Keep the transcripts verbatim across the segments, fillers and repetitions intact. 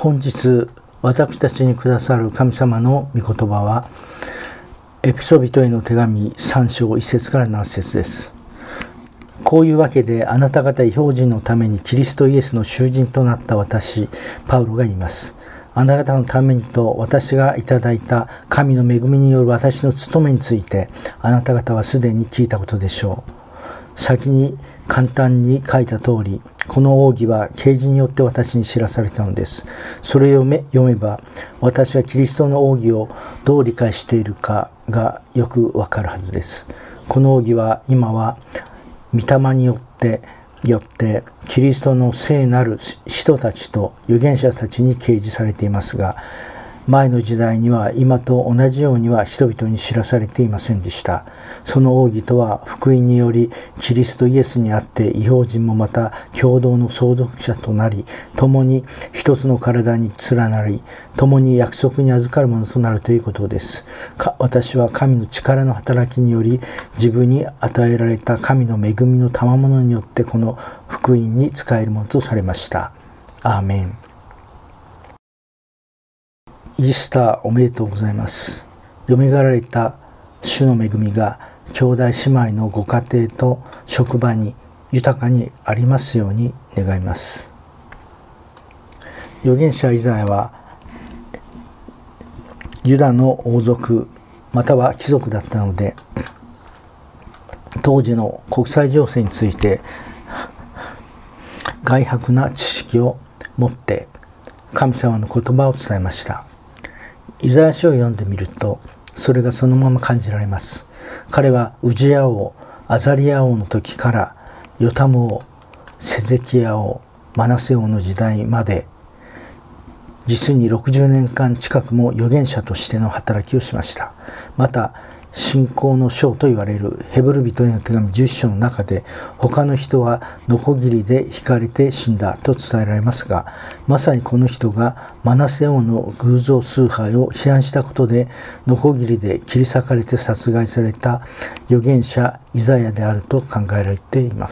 本日私たちにくださる神様の御言葉はエペソビトへの手紙さん章いち節からなな節です。こういうわけであなた方異邦人のためにキリストイエスの囚人となった私パウロが言います。あなた方のためにと私がいただいた神の恵みによる私の務めについてあなた方はすでに聞いたことでしょう。先に簡単に書いた通り、この奥義は啓示によって私に知らされたのです。それを読めば、私はキリストの奥義をどう理解しているかがよくわかるはずです。この奥義は今は御霊によってよってキリストの聖なる使徒たちと預言者たちに掲示されていますが、前の時代には今と同じようには人々に知らされていませんでした。その奥義とは福音によりキリストイエスにあって異邦人もまた共同の相続者となり、共に一つの体に連なり、共に約束に預かるものとなるということです。か私は神の力の働きにより自分に与えられた神の恵みの賜物によってこの福音に仕えるものとされました。アーメン。イースターおめでとうございます。よみがえられた主の恵みが兄弟姉妹のご家庭と職場に豊かにありますように願います。預言者イザヤはユダの王族または貴族だったので、当時の国際情勢について外泊な知識を持って神様の言葉を伝えました。イザヤ書を読んでみるとそれがそのまま感じられます。彼はウジヤ王、アザリヤ王の時からヨタム王、セゼキヤ王、マナセ王の時代まで実にろくじゅうねんかん近くも預言者としての働きをしました。また信仰の書と言われるヘブル人への手紙じゅっ章の中で、他の人はノコギリで引かれて死んだと伝えられますが、まさにこの人がマナセ王の偶像崇拝を批判したことでノコギリで切り裂かれて殺害された預言者イザヤであると考えられています。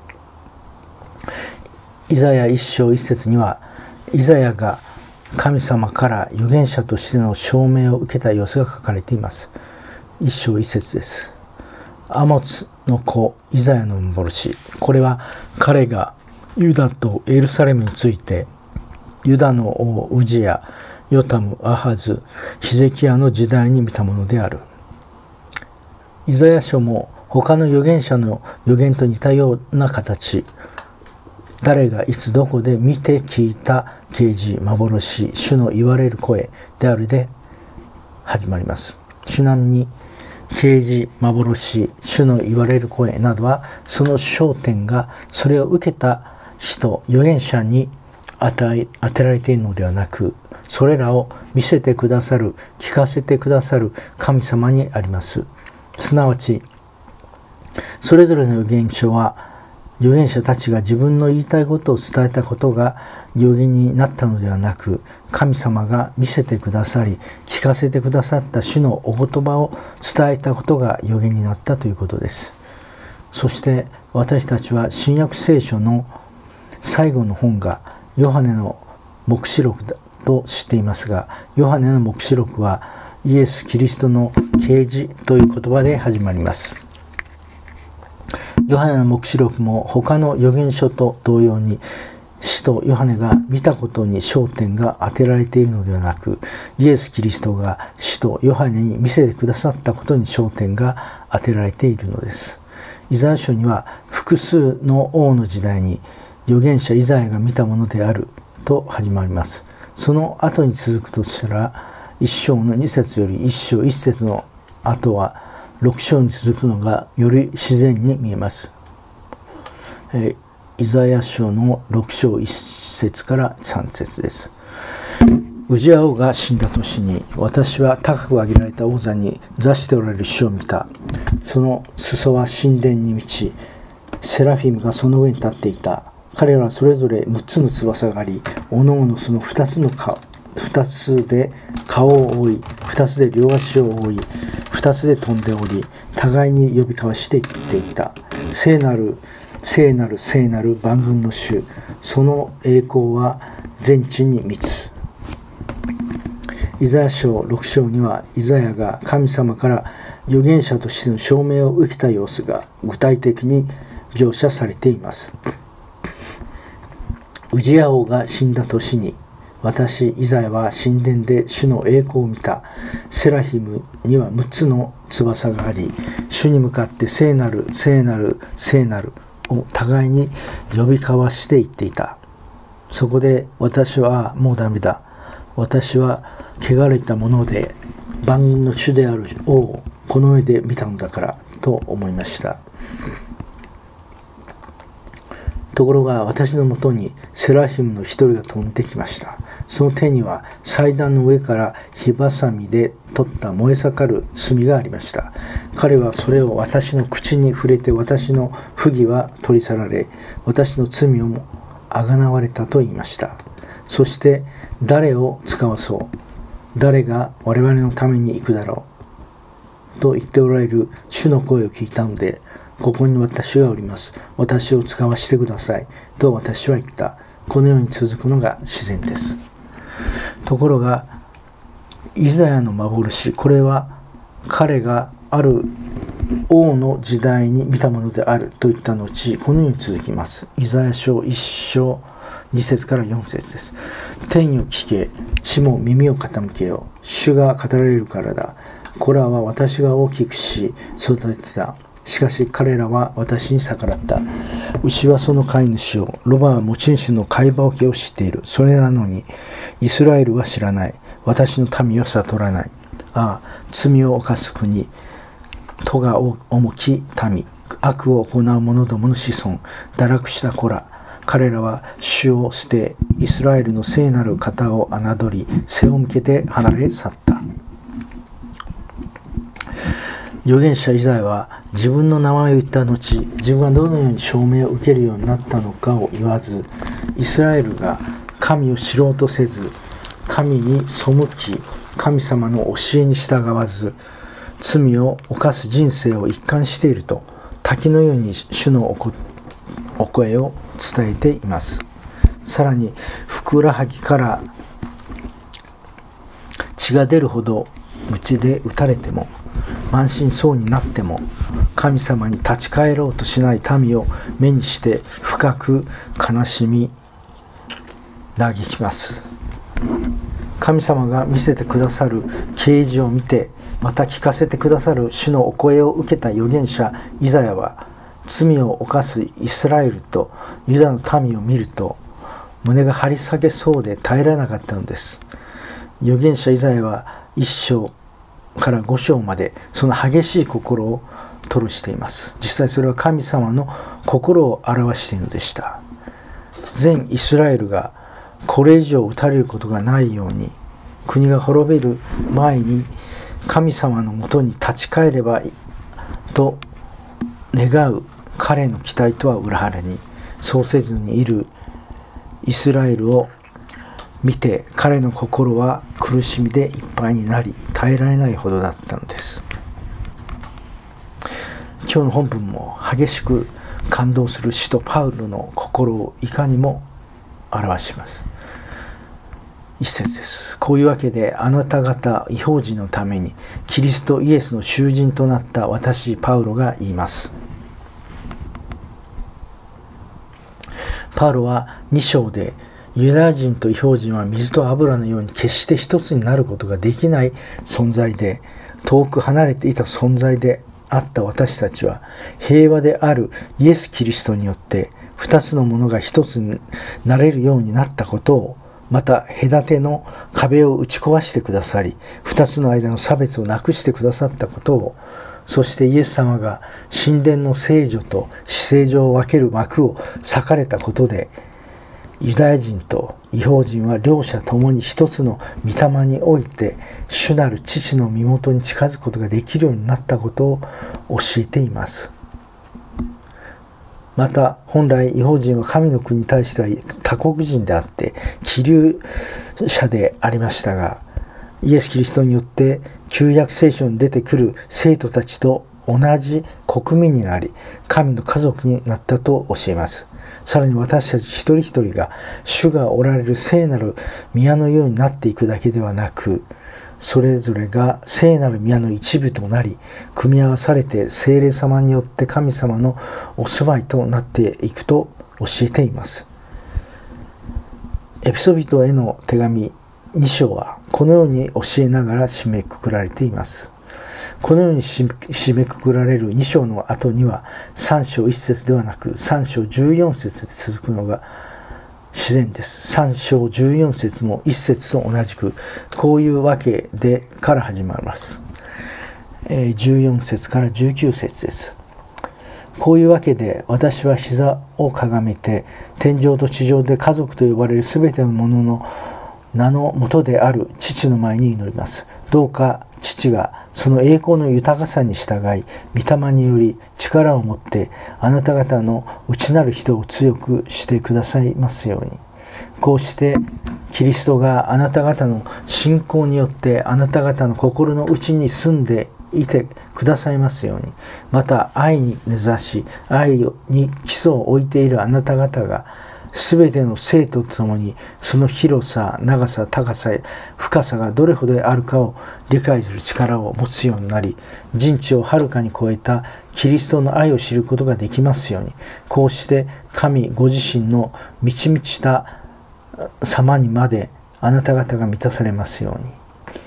イザヤいっ章いっ節には、イザヤが神様から預言者としての証明を受けた様子が書かれています。一章一節です。アモツの子イザヤの幻。これは彼がユダとエルサレムについてユダの王ウジヤ、ヨタム、アハズ、ヒゼキヤの時代に見たものである。イザヤ書も他の預言者の預言と似たような形、誰がいつどこで見て聞いた啓示、幻、主の言われる声であるで始まります。ちなみに啓示、幻、主の言われる声などはその焦点がそれを受けた人、預言者に与え、当てられているのではなく、それらを見せてくださる、聞かせてくださる神様にあります。すなわちそれぞれの預言書は預言者たちが自分の言いたいことを伝えたことが預言になったのではなく、神様が見せてくださり聞かせてくださった主のお言葉を伝えたことが預言になったということです。そして私たちは新約聖書の最後の本がヨハネの黙示録だと知っていますが、ヨハネの黙示録はイエス・キリストの啓示という言葉で始まります。ヨハネの黙示録も他の預言書と同様に使徒ヨハネが見たことに焦点が当てられているのではなく、イエス・キリストが使徒ヨハネに見せてくださったことに焦点が当てられているのです。イザヤ書には複数の王の時代に預言者イザヤが見たものであると始まります。その後に続くとしたら一章の二節より一章一節の後は六章に続くのがより自然に見えます。えー、イザヤ書の六章一節から三節です。ウジヤ王が死んだ年に、私は高く上げられた王座に座しておられる主を見た。その裾は神殿に満ち、セラフィムがその上に立っていた。彼らはそれぞれ六つの翼があり、おのおのその二つの顔二つで顔を覆い、二つで両足を覆い、二つで飛んでおり、互いに呼び交わして言っていた。聖なる聖なる聖なる万軍の主、その栄光は全地に満つ。イザヤ書ろく章には、イザヤが神様から預言者としての証明を受けた様子が具体的に描写されています。ウジヤ王が死んだ年に、私イザヤは神殿で主の栄光を見た。セラヒムにはむっつの翼があり、主に向かって聖なる聖なる聖なるを互いに呼び交わして言っていた。そこで私はもうダメだ。私は汚れたもので万軍の主である王をこの上で見たのだからと思いました。ところが私のもとにセラヒムの一人が飛んできました。その手には祭壇の上から火ばさみで取った燃え盛る炭がありました。彼はそれを私の口に触れて、私の不義は取り去られ、私の罪をもあがなわれたと言いました。そして誰を使わそう、誰が我々のために行くだろうと言っておられる主の声を聞いたので、ここに私がおります。私を使わしてください。と私は言った。このように続くのが自然です。ところが、イザヤの幻、これは彼がある王の時代に見たものであると言った後、このように続きます。イザヤ書いっ章に節からよん節です。天よ聞け、地も耳を傾けよ。主が語られるからだ。子らは私が大きくし育てた。しかし彼らは私に逆らった。牛はその飼い主を、ロバは持ち主の飼い場置きを知っている。それなのにイスラエルは知らない。私の民を悟らない。ああ、罪を犯す国、咎が重き民、悪を行う者どもの子孫、堕落した子ら。彼らは主を捨て、イスラエルの聖なる方を侮り、背を向けて離れ去った。預言者イザヤは自分の名前を言った後、自分がどのように証明を受けるようになったのかを言わず、イスラエルが神を知ろうとせず、神に背き、神様の教えに従わず、罪を犯す人生を一貫していると、滝のように主のお声を伝えています。さらに、ふくらはぎから血が出るほど鞭で打たれても、満身創痍になっても、神様に立ち返ろうとしない民を目にして深く悲しみ嘆きます。神様が見せてくださる啓示を見て、また聞かせてくださる主のお声を受けた預言者イザヤは、罪を犯すイスラエルとユダの民を見ると胸が張り裂けそうで耐えられなかったのです。預言者イザヤはいっ章からご章までその激しい心を吐露しています。実際それは神様の心を表しているのでした。全イスラエルがこれ以上打たれることがないように、国が滅びる前に神様のもとに立ち返ればいいと願う彼の期待とは裏腹に、そうせずにいるイスラエルを見て、彼の心は苦しみでいっぱいになり、耐えられないほどだったのです。今日の本文も激しく感動する使徒パウロの心をいかにも表します。一節です。こういうわけで、あなた方異邦人のためにキリストイエスの囚人となった私パウロが言います。パウロはに章で、ユダヤ人と異邦人は水と油のように決して一つになることができない存在で、遠く離れていた存在であった私たちは、平和であるイエス・キリストによって二つのものが一つになれるようになったことを、また隔ての壁を打ち壊してくださり、二つの間の差別をなくしてくださったことを、そしてイエス様が神殿の聖女と至聖女を分ける幕を裂かれたことで、ユダヤ人と異邦人は両者ともに一つの御霊において主なる父の身元に近づくことができるようになったことを教えています。また本来異邦人は神の国に対しては他国人であって寄留者でありましたが、イエス・キリストによって旧約聖書に出てくる生徒たちと同じ国民になり、神の家族になったと教えます。 さらに私たち一人一人が主がおられる聖なる宮のようになっていくだけではなく、それぞれが聖なる宮の一部となり、組み合わされて聖霊様によって神様のお住まいとなっていくと教えています。エペソビトへの手紙に章はこのように教えながら締めくくられています。このように締めくくられるに章の後にはさん章いち節ではなくさん章じゅうよん節で続くのが自然です。さん章じゅうよん節もいち節と同じくこういうわけでから始まります。じゅうよん節からじゅうきゅう節です。こういうわけで私は膝をかがめて天上と地上で家族と呼ばれるすべてのものの名の元である父の前に祈ります。どうか父がその栄光の豊かさに従い、御霊により力を持ってあなた方の内なる人を強くしてくださいますように。こうしてキリストがあなた方の信仰によってあなた方の心の内に住んでいてくださいますように。また愛に根ざし愛に基礎を置いているあなた方がすべての生徒とともにその広さ、長さ、高さ、深さがどれほどであるかを理解する力を持つようになり、人知をはるかに超えたキリストの愛を知ることができますように。こうして神ご自身の満ち満ちた様にまであなた方が満たされますように。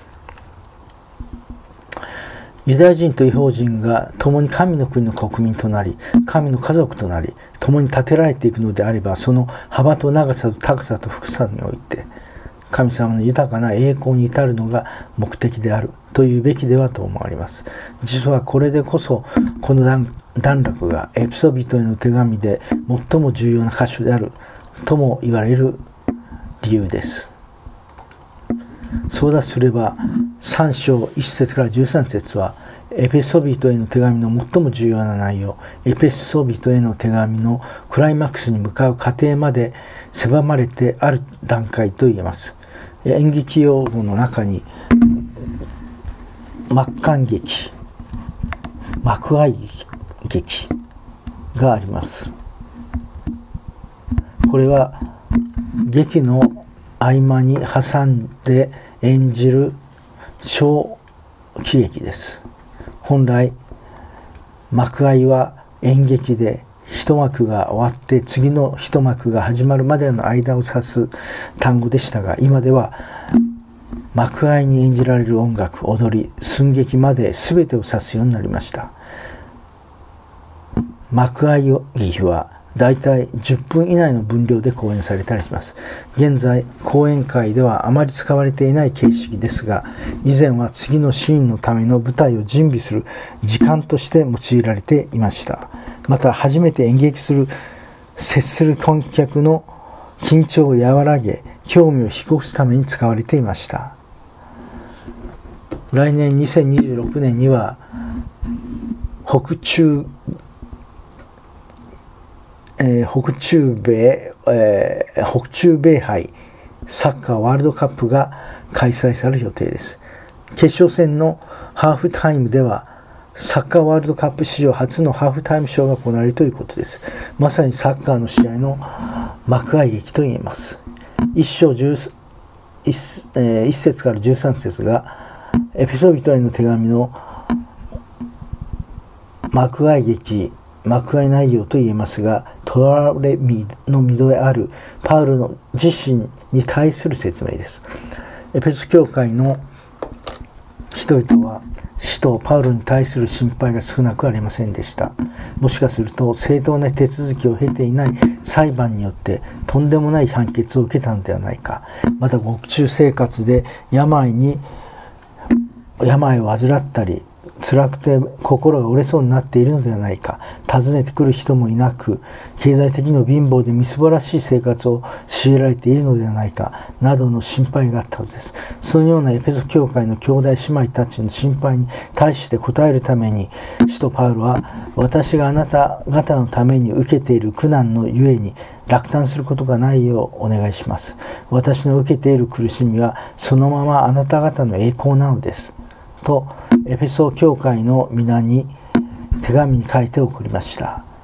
ユダヤ人と異邦人が共に神の国の国民となり、神の家族となり、共に立てられていくのであれば、その幅と長さと高さと深さにおいて、神様の豊かな栄光に至るのが目的であるというべきではと思われます。実はこれでこそ、この段落がエペソビトへの手紙で最も重要な箇所であるとも言われる理由です。そうだとすればさん章いち節からじゅうさん節はエペソビトへの手紙の最も重要な内容、エペソビトへの手紙のクライマックスに向かう過程まで狭まれてある段階と言えます。演劇用語の中に幕間劇、幕間劇があります。これは劇の合間に挟んで演じる小喜劇です。本来幕間は演劇で一幕が終わって次の一幕が始まるまでの間を指す単語でしたが、今では幕間に演じられる音楽、踊り、寸劇まで全てを指すようになりました。幕間劇はだいたいじゅっぷん以内の分量で公演されたりします。現在講演会ではあまり使われていない形式ですが、以前は次のシーンのための舞台を準備する時間として用いられていました。また初めて演劇する接する観客の緊張を和らげ興味を引き起こすために使われていました。来年にせんにじゅうろくねんには北中えー、北中米、えー、北中米杯サッカーワールドカップが開催される予定です。決勝戦のハーフタイムではサッカーワールドカップ史上初のハーフタイムショーが行われるということです。まさにサッカーの試合の幕間劇と言えます。いち章いち、えー、いち節からじゅうさん節がエペソビトへの手紙の幕間劇幕間内容と言えますが、囚われの身であるパウロの自身に対する説明です。エペソ教会の人々は使徒パウロに対する心配が少なくありませんでした。もしかすると正当な手続きを経ていない裁判によってとんでもない判決を受けたのではないか。また獄中生活で病に病を患ったり辛くて心が折れそうになっているのではないか、訪ねてくる人もいなく、経済的にも貧乏でみすぼらしい生活を強いられているのではないか、などの心配があったはずです。そのようなエペソ教会の兄弟姉妹たちの心配に対して応えるために、使徒パウロは、私があなた方のために受けている苦難のゆえに、落胆することがないようお願いします。私の受けている苦しみは、そのままあなた方の栄光なのです。とエペソ教会の皆に手紙に書いて送りました。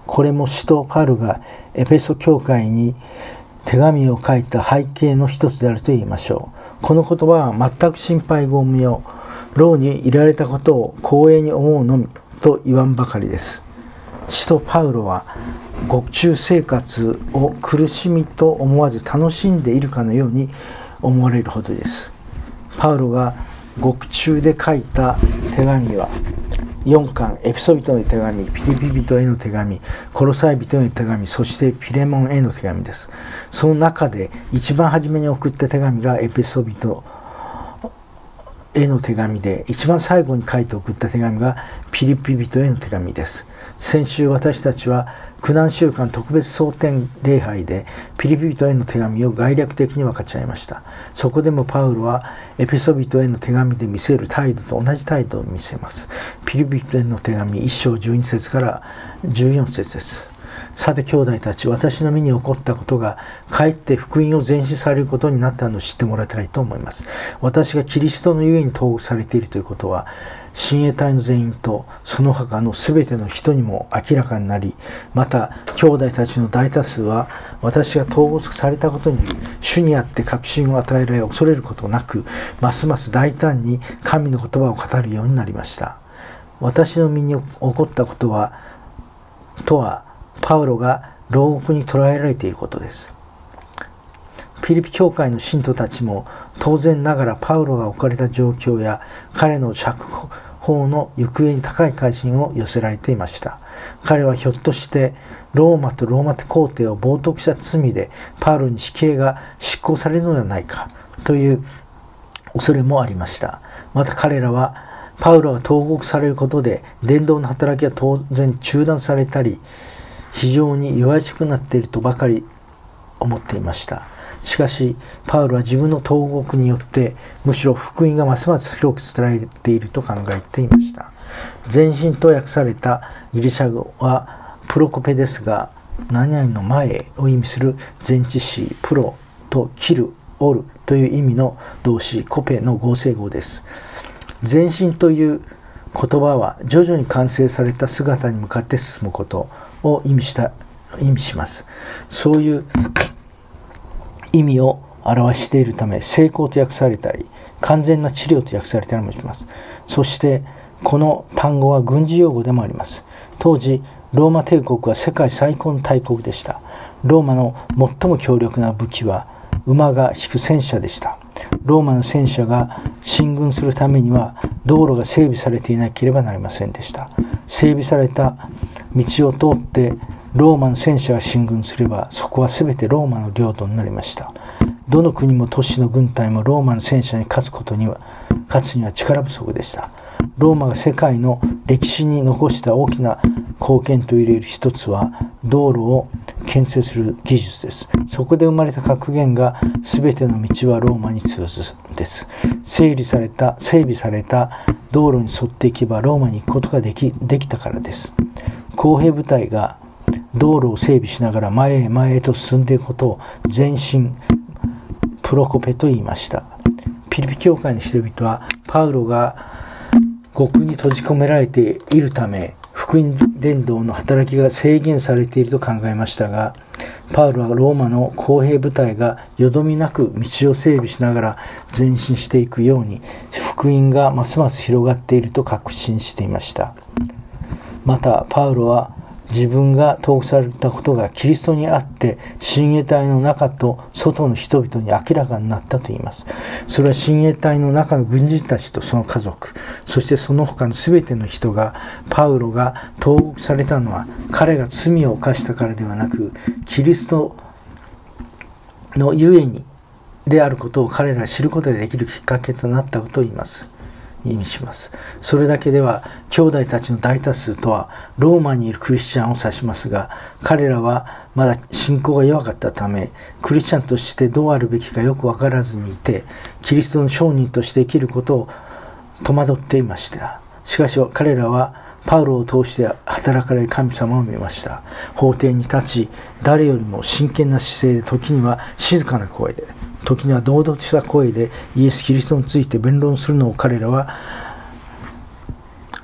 これも使徒パウロがエペソ教会に手紙を書いた背景の一つであると言いましょう。この言葉は全く心配ご無用、牢にいられたことを光栄に思うのみと言わんばかりです。使徒パウロは獄中生活を苦しみと思わず楽しんでいるかのように思われるほどです。パウロが獄中で書いた手紙はよんかん、エペソ人への手紙、ピリピ人への手紙、コロサイ人への手紙、そしてピレモンへの手紙です。その中で一番初めに送った手紙がエペソ人への手紙で、一番最後に書いて送った手紙がピリピ人への手紙です。先週私たちは苦難週間特別蒼天礼拝でピリピ人への手紙を概略的に分かち合いました。そこでもパウロはエペソ人への手紙で見せる態度と同じ態度を見せます。ピリピ人への手紙いっ章じゅうに節からじゅうよん節です。さて兄弟たち、私の身に起こったことがかえって福音を前進されることになったのを知ってもらいたいと思います。私がキリストのゆえに投獄されているということは、親衛隊の全員とその他のすべての人にも明らかになり、また兄弟たちの大多数は私が投獄されたことに主にあって確信を与えられ恐れることなく、ますます大胆に神の言葉を語るようになりました。私の身に起こったことはとはパウロが牢獄に捕らえられていることです。ピリピ教会の信徒たちも当然ながらパウロが置かれた状況や彼の釈放の行方に高い関心を寄せられていました。彼はひょっとしてローマとローマ皇帝を冒涜した罪でパウロに死刑が執行されるのではないかという恐れもありました。また彼らはパウロが投獄されることで伝道の働きは当然中断されたり、非常に弱々しくなっているとばかり思っていました。しかしパウロは自分の投獄によってむしろ福音がますます広く伝えられていると考えていました。前進と訳されたギリシャ語はプロコペですが、何々の前を意味する前置詞プロと切る、折るという意味の動詞コペの合成語です。前進という言葉は徐々に完成された姿に向かって進むことを意味した意味します。そういう意味を表しているため、成功と訳されたり完全な治療と訳されたりもします。そしてこの単語は軍事用語でもあります。当時ローマ帝国は世界最高の大国でした。ローマの最も強力な武器は馬が引く戦車でした。ローマの戦車が進軍するためには道路が整備されていなければなりませんでした。整備された道を通ってローマの戦車が進軍すれば、そこは全てローマの領土になりました。どの国も都市の軍隊もローマの戦車に勝つことには勝つには力不足でした。ローマが世界の歴史に残した大きな貢献と言える一つは道路を建設する技術です。そこで生まれた格言が、全ての道はローマに通ずです。整理された整備された道路に沿っていけばローマに行くことができできたからです。公兵部隊が道路を整備しながら前へ前へと進んでいくことを前進プロコペと言いました。ピリピ教会の人々はパウロが獄に閉じ込められているため、福音伝道の働きが制限されていると考えましたが、パウロはローマの公兵部隊がよどみなく道を整備しながら前進していくように、福音がますます広がっていると確信していました。またパウロは自分が投獄されたことがキリストにあって親衛隊の中と外の人々に明らかになったと言います。それは親衛隊の中の軍人たちとその家族、そしてその他の全ての人が、パウロが投獄されたのは彼が罪を犯したからではなく、キリストのゆえにであることを彼らが知ることができるきっかけとなったことを言います意味します。それだけでは兄弟たちの大多数とはローマにいるクリスチャンを指しますが、彼らはまだ信仰が弱かったため、クリスチャンとしてどうあるべきかよく分からずにいて、キリストの商人として生きることを戸惑っていました。しかし彼らはパウロを通して働かれる神様を見ました。法廷に立ち、誰よりも真剣な姿勢で、時には静かな声で、時には堂々とした声でイエス・キリストについて弁論するのを彼らは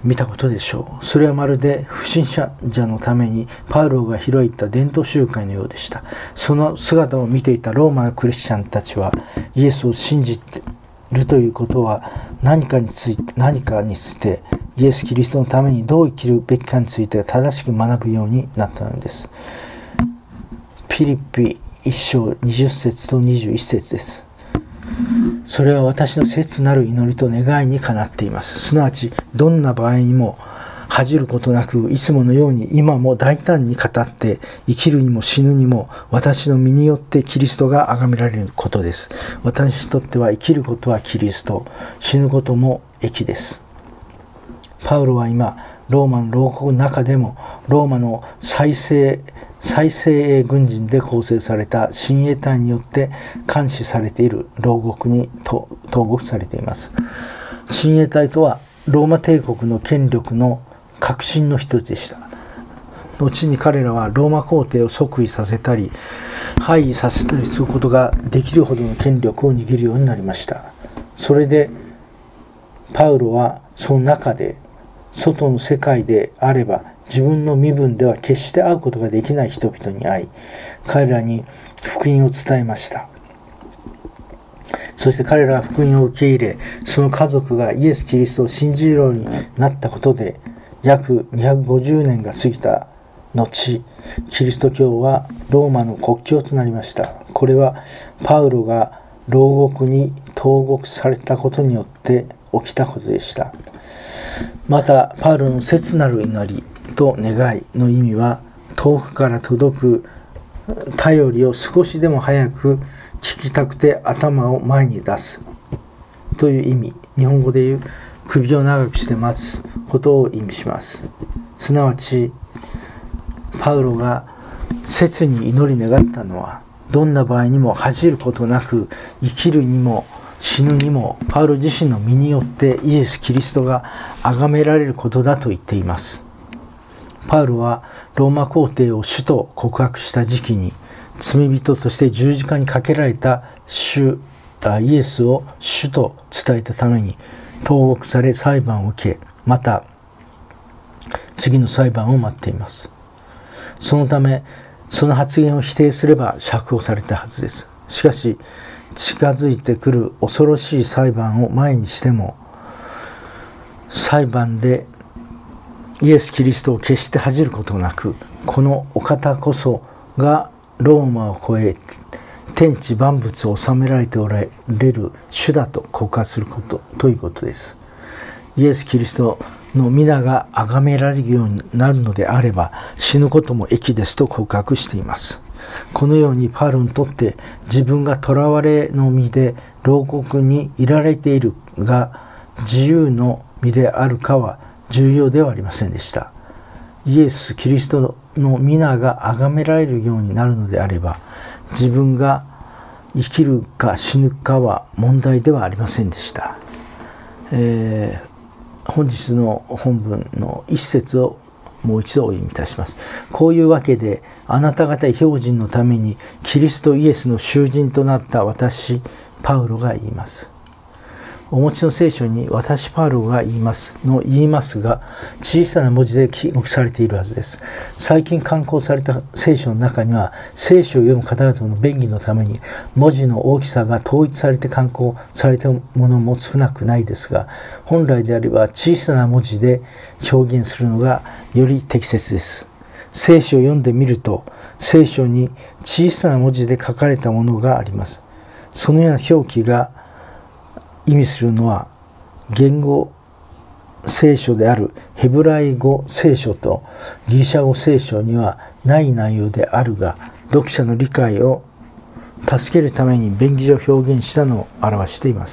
見たことでしょう。それはまるで不信者のためにパウロが開いた伝統集会のようでした。その姿を見ていたローマのクリスチャンたちは、イエスを信じているということは何かについて何かについてイエス・キリストのためにどう生きるべきかについて正しく学ぶようになったのです。ピリピいち章にじゅっ節とにじゅういち節です。それは私の切なる祈りと願いにかなっています。すなわちどんな場合にも恥じることなく、いつものように今も大胆に語って、生きるにも死ぬにも私の身によってキリストが崇められることです。私にとっては生きることはキリスト、死ぬことも益です。パウロは今ローマの牢獄の中でもローマの再生最精鋭軍人で構成された親衛隊によって監視されている牢獄に投獄されています。親衛隊とはローマ帝国の権力の核心の一つでした。後に彼らはローマ皇帝を即位させたり廃位させたりすることができるほどの権力を握るようになりました。それでパウロはその中で外の世界であれば自分の身分では決して会うことができない人々に会い、彼らに福音を伝えました。そして彼らは福音を受け入れ、その家族がイエス・キリストを信じるようになったことで、約にひゃくごじゅうねんが過ぎた後、キリスト教はローマの国教となりました。これはパウロが牢獄に投獄されたことによって起きたことでした。またパウロの切なる祈りと願いの意味は、遠くから届く便りを少しでも早く聞きたくて頭を前に出すという意味、日本語でいう首を長くして待つことを意味します。すなわちパウロが切に祈り願ったのは、どんな場合にも恥じることなく生きるにも死ぬにもパウロ自身の身によってイエス・キリストが崇められることだと言っています。パウロはローマ皇帝を主と告白した時期に、罪人として十字架にかけられた主イエスを主と伝えたために投獄され裁判を受け、また次の裁判を待っています。そのためその発言を否定すれば釈放されたはずです。しかし近づいてくる恐ろしい裁判を前にしても、裁判でイエス・キリストを決して恥じることなく、このお方こそがローマを超え天地万物を治められておられる主だと告発することということです。イエス・キリストの皆が崇められるようになるのであれば、死ぬことも益ですと告白しています。このようにパウロにとって自分が囚われの身で牢獄にいられているが自由の身であるかは重要ではありませんでした。イエス・キリストの皆が崇められるようになるのであれば、自分が生きるか死ぬかは問題ではありませんでした。えー、本日の本文の一節をもう一度お読みいたします。こういうわけで、あなた方異邦人のためにキリストイエスの囚人となった私パウロが言います。お持ちの聖書に私パウロが言いますの言いますが、小さな文字で記録されているはずです。最近刊行された聖書の中には、聖書を読む方々の便宜のために文字の大きさが統一されて刊行されたものも少なくないですが、本来であれば小さな文字で表現するのがより適切です。聖書を読んでみると、聖書に小さな文字で書かれたものがあります。そのような表記が意味するのは、言語聖書であるヘブライ語聖書とギリシャ語聖書にはない内容であるが、読者の理解を助けるために便宜上表現したのを表しています。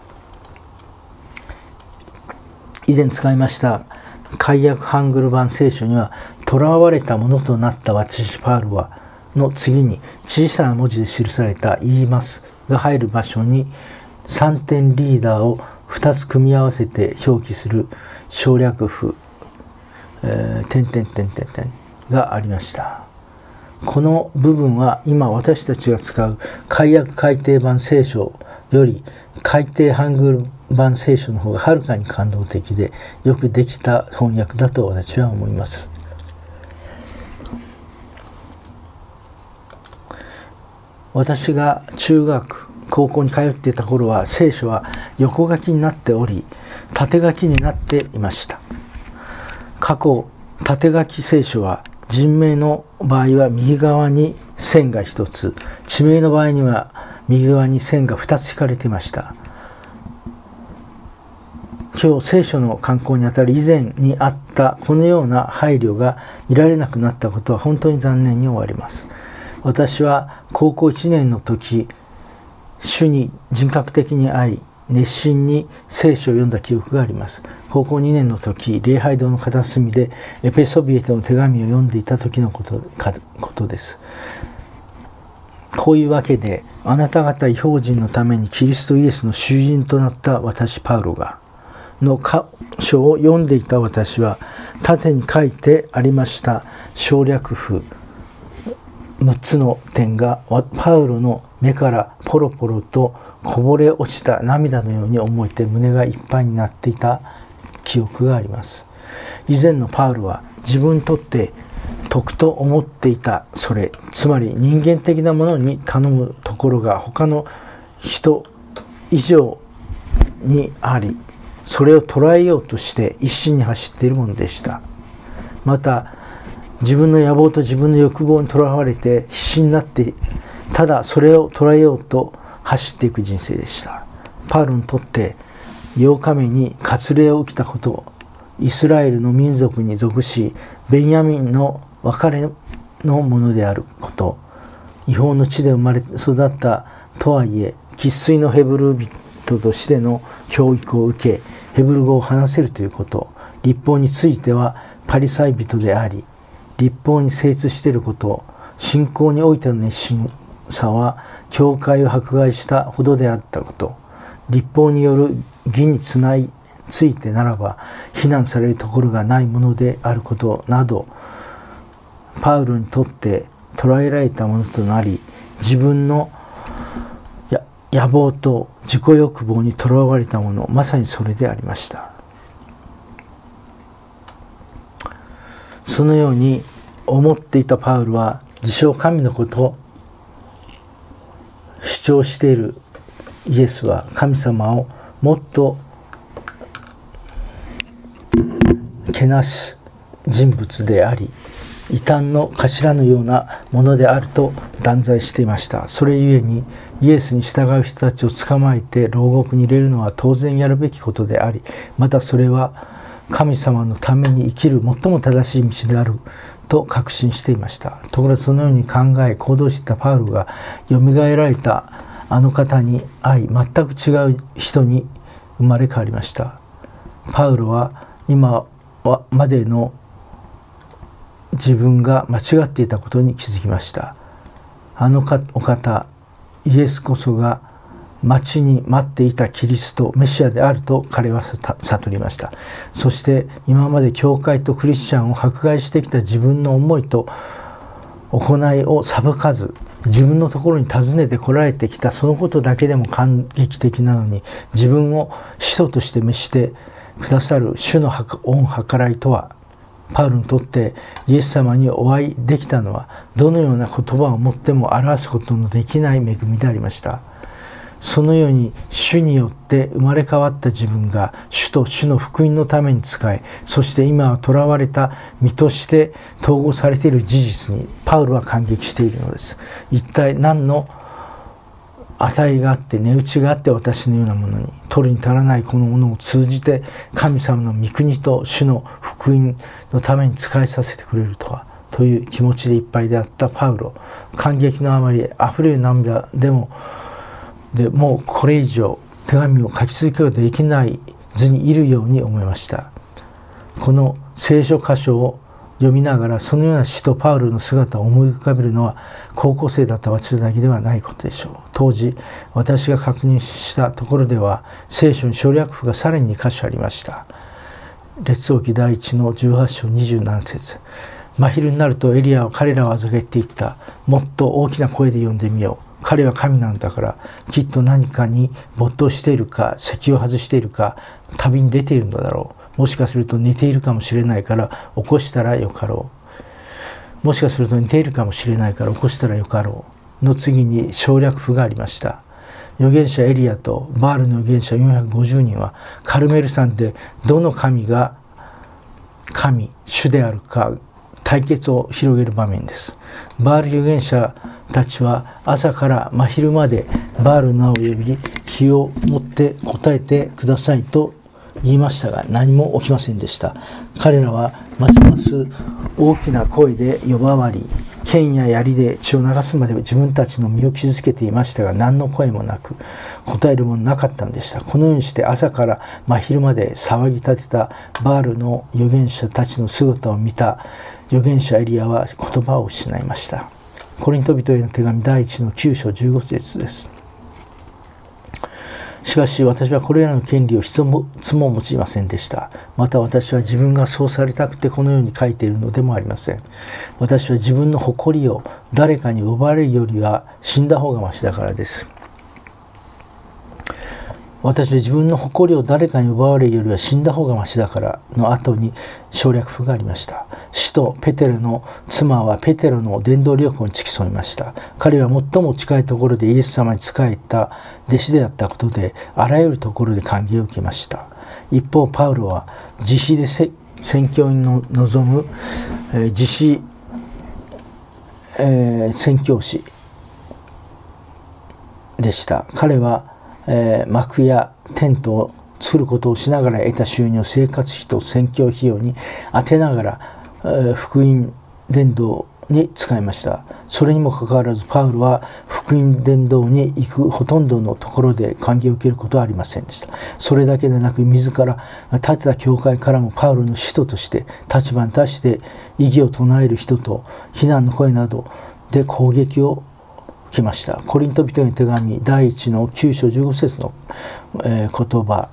以前使いました解訳ハングル版聖書には、囚われたものとなった私パウロはの次に小さな文字で記された言いますが入る場所にさんてんリーダーをふたつ組み合わせて表記する省略符、えー、点点点点点がありました。この部分は今私たちが使う解訳改訂版聖書より改訂ハングル版聖書の方がはるかに感動的でよくできた翻訳だと私は思います。私が中学高校に通っていた頃は聖書は横書きになっており縦書きになっていました。過去縦書き聖書は人名の場合は右側に線が一つ、地名の場合には右側に線が二つ引かれていました。今日聖書の刊行にあたる以前にあったこのような配慮が見られなくなったことは本当に残念に終わります。私は高校いちねんの時、主に人格的に会い熱心に聖書を読んだ記憶があります。高校にねんの時、礼拝堂の片隅でエペソビエトの手紙を読んでいた時のことかことです。こういうわけで、あなた方異邦人のためにキリストイエスの囚人となった私パウロがの箇所を読んでいた私は、縦に書いてありました省略符むっつの点がパウロの目からポロポロとこぼれ落ちた涙のように思えて胸がいっぱいになっていた記憶があります。以前のパウロは自分にとって徳と思っていたそれ、つまり人間的なものに頼むところが他の人以上にあり、それを捉えようとして一心に走っているものでした。また自分の野望と自分の欲望にとらわれて必死になってただそれを捉えようと走っていく人生でした。パウロにとってようかめに割礼を受けたこと、イスラエルの民族に属しベンヤミンの別れのものであること、異邦の地で生まれ育ったとはいえ生粋のヘブル人としての教育を受けヘブル語を話せるということ、律法についてはパリサイ人であり律法に精通していること、信仰においての熱心さは教会を迫害したほどであったこと、律法による義につないついてならば非難されるところがないものであることなど、パウロにとって捉えられたものとなり、自分の野望と自己欲望にとらわれたもの、まさにそれでありました。そのように思っていたパウロは自称神のことを主張しているイエスは神様をもっとけなす人物であり異端の頭のようなものであると断罪していました。それゆえにイエスに従う人たちを捕まえて牢獄に入れるのは当然やるべきことであり、またそれは神様のために生きる最も正しい道であると確信していました。ところがそのように考え行動していたパウロがよみがえられたあの方に会い、全く違う人に生まれ変わりました。パウロは今までの自分が間違っていたことに気づきました。あのお方イエスこそが待ちに待っていたキリストメシアであると彼は悟りました。そして今まで教会とクリスチャンを迫害してきた自分の思いと行いを裁かず、自分のところに訪ねて来られてきたそのことだけでも感激的なのに、自分を使徒として召してくださる主の恩計らいとは、パウロにとってイエス様にお会いできたのはどのような言葉をもっても表すことのできない恵みでありました。そのように主によって生まれ変わった自分が主と主の福音のために仕え、そして今は囚われた身として統合されている事実にパウロは感激しているのです。一体何の値があって値打ちがあって私のようなものに、取るに足らないこのものを通じて神様の御国と主の福音のために仕えさせてくれるとはという気持ちでいっぱいであったパウロ、感激のあまりあふれる涙でもでもうこれ以上手紙を書き続けることができない図にいるように思いました。この聖書箇所を読みながらそのような使徒パウロの姿を思い浮かべるのは高校生だった私だけではないことでしょう。当時私が確認したところでは聖書に省略符がさらにに箇所ありました。列王記第一のじゅうはち章にじゅうなな節、真昼になるとエリアは彼らを預けていった。もっと大きな声で読んでみよう。 彼は神なのだから、きっと何かに没頭しているか、席を外しているか、旅に出ているのだろう。もしかすると寝ているかもしれないから起こしたらよかろう。もしかすると寝ているかもしれないから起こしたらよかろう。の次に省略符がありました。預言者エリアとバールの預言者よんひゃくごじゅうにんはカルメル山でどの神が神、主であるか対決を広げる場面です。バール預言者たちは朝から真昼までバールの名を呼び、気を持って答えてくださいと言いましたが、何も起きませんでした。彼らはますます大きな声で呼ばわり、剣や槍で血を流すまで自分たちの身を傷つけていましたが、何の声もなく答えるものなかったのでした。このようにして朝から真昼まで騒ぎ立てたバールの預言者たちの姿を見た預言者エリアは言葉を失いました。コリント人への手紙第一のきゅう章じゅうご節です。しかし私はこれらの権利を一つも持ちませんでした。また私は自分がそうされたくてこのように書いているのでもありません。私は自分の誇りを誰かに奪われるよりは死んだ方がましだからです。私は自分の誇りを誰かに奪われるよりは死んだ方がましだからの後に省略符がありました。使徒ペテロの妻はペテロの伝道旅行に付き添いました。彼は最も近いところでイエス様に仕えた弟子であったことで、あらゆるところで歓迎を受けました。一方パウロは自費で宣教にの臨む、えー、自費、えー、宣教師でした。彼はえー、幕やテントを作ることをしながら得た収入を生活費と宣教費用に当てながら、えー、福音伝道に使いました。それにもかかわらずパウロは福音伝道に行くほとんどのところで歓迎を受けることはありませんでした。それだけでなく自ら建てた教会からもパウロの使徒として立場に立して異議を唱える人と非難の声などで攻撃を来ました。コリント人への手紙第一のきゅう章じゅうご節の、えー、言葉。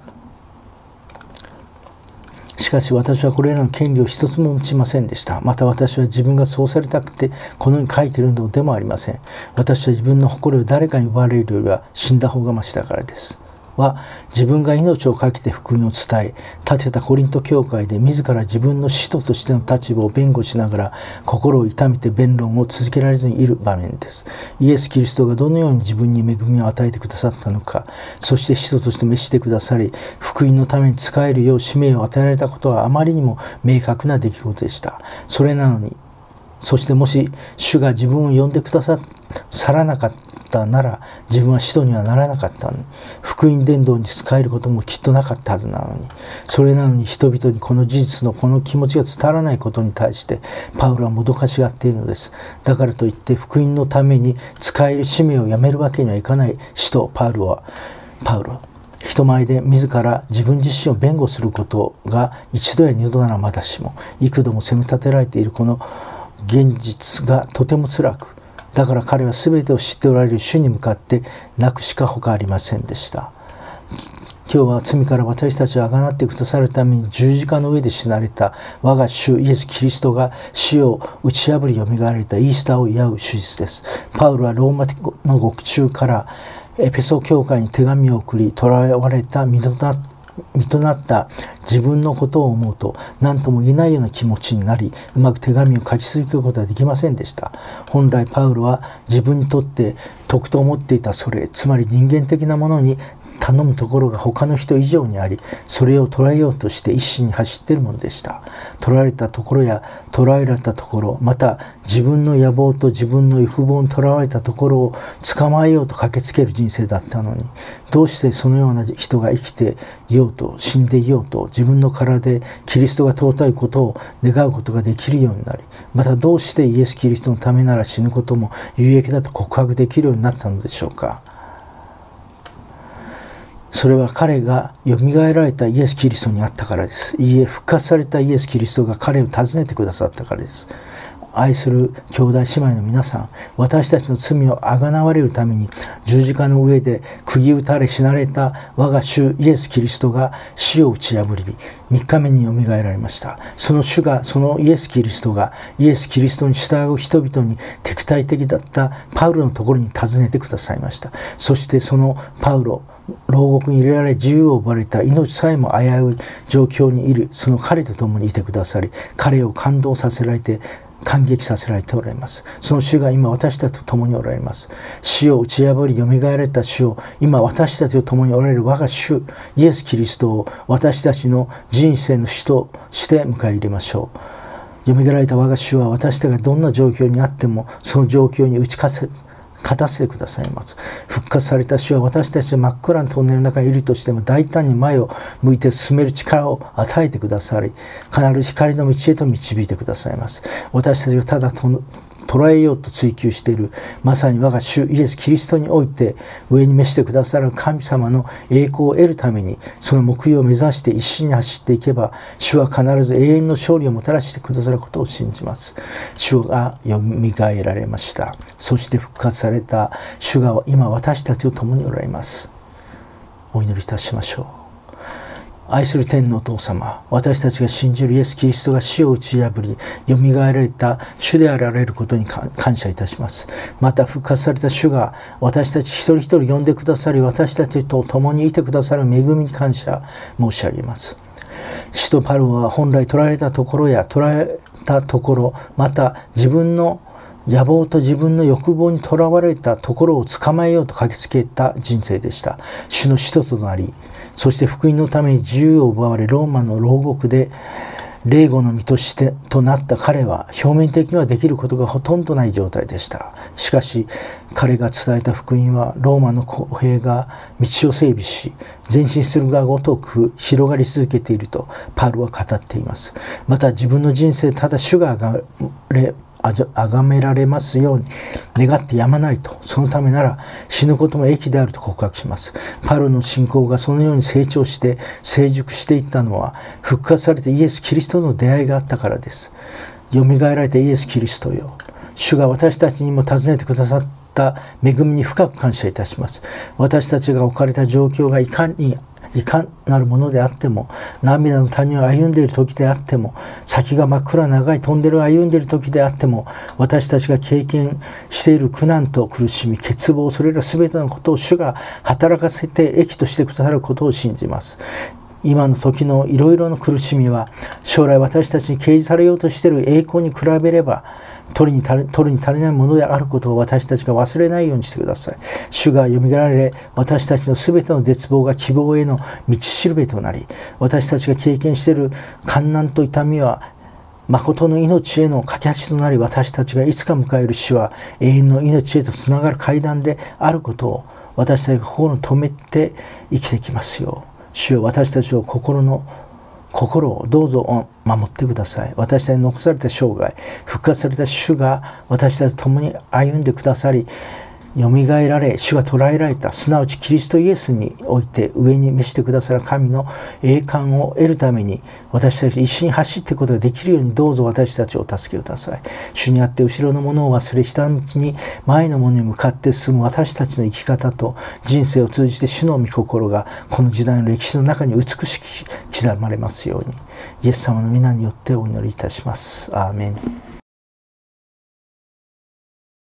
しかし私はこれらの権利を一つも持ちませんでした。また私は自分がそうされたくてこのように書いているのでもありません。私は自分の誇りを誰かに奪われるよりは死んだ方がましだからです。は自分が命を懸けて福音を伝え立てたコリント教会で自ら自分の使徒としての立場を弁護しながら心を痛めて弁論を続けられずにいる場面です。イエス・キリストがどのように自分に恵みを与えてくださったのか、そして使徒として召してくださり福音のために仕えるよう使命を与えられたことはあまりにも明確な出来事でした。それなのに、そしてもし主が自分を呼んでくださらなかったなら自分は使徒にはならなかったのに、福音伝道に仕えることもきっとなかったはずなのに、それなのに人々にこの事実のこの気持ちが伝わらないことに対してパウロはもどかしがっているのです。だからといって福音のために仕える使命をやめるわけにはいかない使徒パウロはパウロ人前で自ら自分自身を弁護することが一度や二度ならまだしも幾度も責め立てられているこの現実がとても辛く、だから彼は全てを知っておられる主に向かって泣くしか他ありませんでした。今日は罪から私たちをあがなってくださるために十字架の上で死なれた我が主イエス・キリストが死を打ち破りよみがえられたイースターを祝う手術です。パウロはローマの獄中からエペソ教会に手紙を送り、捕らわれた身となった身となった自分のことを思うと何とも言えないような気持ちになり、うまく手紙を書き続けることはできませんでした。本来パウロは自分にとって徳と思っていたそれ、つまり人間的なものに頼むところが他の人以上にあり、それを捉えようとして一心に走っているものでした。捉えたところや捉えられたところ、また自分の野望と自分の欲望に捉われたところを捕まえようと駆けつける人生だったのに、どうしてそのような人が生きていようと死んでいようと自分の体でキリストが尊いことを願うことができるようになり、またどうしてイエス・キリストのためなら死ぬことも有益だと告白できるようになったのでしょうか。それは彼がよみがえられたイエス・キリストにあったからです。いいえ、復活されたイエス・キリストが彼を訪ねてくださったからです。 愛する兄弟姉妹の皆さん、私たちの罪をあがなわれるために十字架の上で釘打たれ死なれた我が主イエス・キリストが死を打ち破りみっかめによみがえられました。その主が、そのイエス・キリストがイエス・キリストに従う人々に敵対的だったパウロのところに訪ねてくださいました。そしてそのパウロ、牢獄に入れられ自由を奪われた命さえも危うい状況にいるその彼と共にいてくださり、彼を感動させられて感激させられておられます。その主が今私たちと共におられます。死を打ち破りよみがえられた主を今私たちと共におられる我が主イエス・キリストを私たちの人生の主として迎え入れましょう。よみがえられた我が主は私たちがどんな状況にあってもその状況に打ち勝せ勝たせてくださいます。復活された主は私たちが真っ暗なトンネルの中にいるとしても大胆に前を向いて進める力を与えてくださり、必ず光の道へと導いてくださいます。私たちがただと捉えようと追求しているまさに我が主イエス・キリストにおいて上に召してくださる神様の栄光を得るためにその目標を目指して一心に走っていけば、主は必ず永遠の勝利をもたらしてくださることを信じます。主がよみがえられました。そして復活された主が今私たちと共におられます。お祈りいたしましょう。愛する天のお父様、私たちが信じるイエス・キリストが死を打ち破りよみがえられた主であられることに感謝いたします。また復活された主が私たち一人一人呼んでくださり、私たちと共にいてくださる恵みに感謝申し上げます。使徒パウロは本来捉えたところや捉えたところ、また自分の野望と自分の欲望にとらわれたところを捕まえようと駆けつけた人生でした。主の使徒となり、そして福音のために自由を奪われローマの牢獄で霊語の身としてとなった彼は表面的にはできることがほとんどない状態でした。しかし彼が伝えた福音はローマの公平が道を整備し前進するがごとく広がり続けているとパウロは語っています。また自分の人生ただ主があがれあがめられますように願ってやまないと、そのためなら死ぬことも益であると告白します。パウロの信仰がそのように成長して成熟していったのは復活されたイエス・キリストの出会いがあったからです。よみがえられたイエス・キリストよ、主が私たちにも尋ねてくださった恵みに深く感謝いたします。私たちが置かれた状況がいかにいかなるものであっても、涙の谷を歩んでいる時であっても、先が真っ暗長いトンネルを歩んでいる時であっても、私たちが経験している苦難と苦しみ、欠乏、それら全てのことを主が働かせて益としてくださることを信じます。今の時のいろいろな苦しみは将来私たちに掲示されようとしている栄光に比べれば取るに足り、取るに足りないものであることを私たちが忘れないようにしてください。主がよみがえられ、私たちのすべての絶望が希望への道しるべとなり、私たちが経験している患難と痛みは誠の命への架け橋となり、私たちがいつか迎える死は永遠の命へとつながる階段であることを私たちが心に留めて生きてきますよう、主よ、私たちを心の心をどうぞ守ってください。私たちに残された生涯、復活された主が私たちと共に歩んでくださり、よみがえられ、主が捉えられた、すなわちキリストイエスにおいて上に召してくださる神の栄冠を得るために、私たち一緒に走っていくことができるように、どうぞ私たちを助けください。主にあって後ろのものを忘れ、下向きに前のものに向かって進む私たちの生き方と人生を通じて主の御心がこの時代の歴史の中に美しく刻まれますように、イエス様の皆によってお祈りいたします。アーメン。